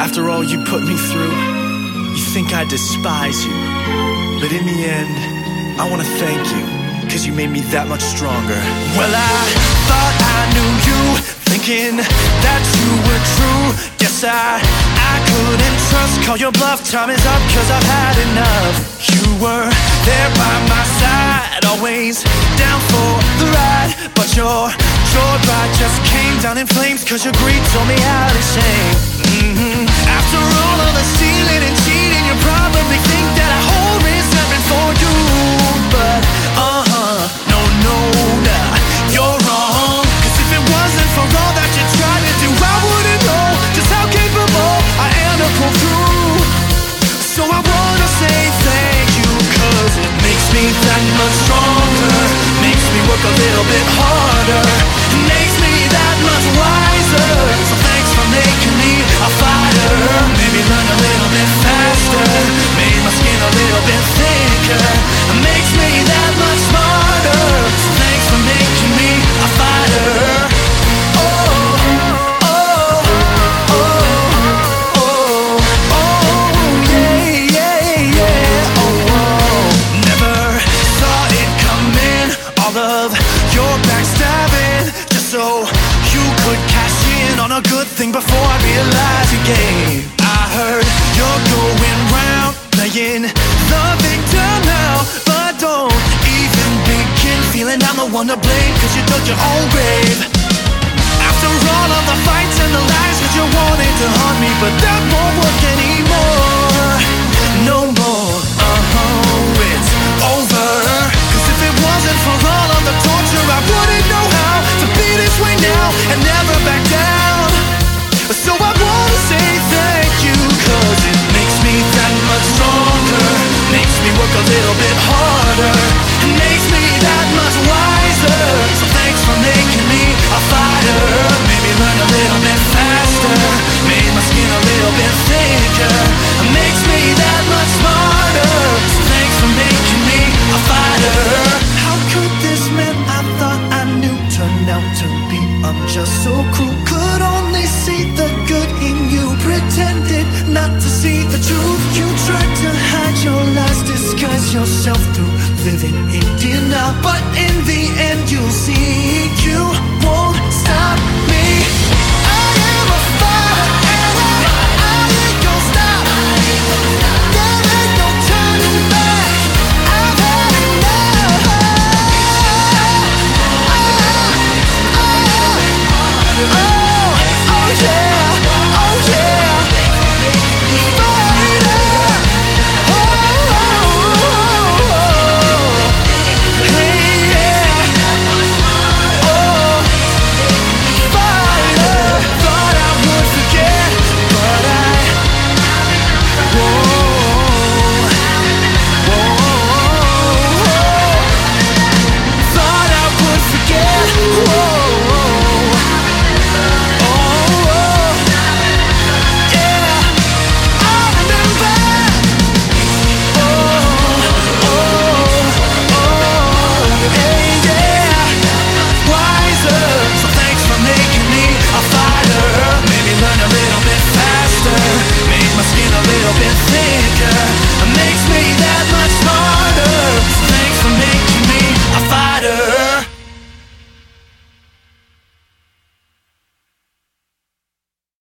After all you put me through, you think I despise you. But in the end, I wanna thank you, 'cause you made me that much stronger. Well, I thought I knew you, thinking that you were true. Guess I couldn't trust, call your bluff, time is up, 'cause I've had enough. You were there by my side, always down for the ride. But your ride just came down in flames, 'cause your greed told me how to shame. After all of the stealing and cheating, you probably think that I hold resentment for you. But no, nah, you're wrong. 'Cause if it wasn't for all that you tried to do, I wouldn't know just how capable I am to pull through. So I wanna say thank you, 'cause it makes me that much stronger, makes me work a little bit harder, makes me that much wiser. So thanks for making me a fighter. Made me learn a little bit faster, made my skin a little bit thicker, makes me that much smarter. So thanks for making me a fighter. A good thing before I realized your game. I heard you're going round playing the victim now, but don't even begin feeling I'm the one to blame, 'cause you dug your own grave. After all of the fights and the lies, 'cause you wanted to haunt me, but that won't work anymore. No more, it's over. 'Cause if it wasn't for all of the torture, I wouldn't know how to be this way now and never back down. So I wanna say thank you, 'cause it makes me that much stronger, makes me work a little bit harder, makes me that much wiser. So thanks for making me a fighter, made me learn a little bit faster, made my skin a little bit thicker, makes me that much smarter. So thanks for making me a fighter. How could this man I thought I knew turn out to be unjust, so cruel? Could only see the good in you, pretended not to see the truth. You tried to hide your lies, disguise yourself through living in denial, but in the end you'll see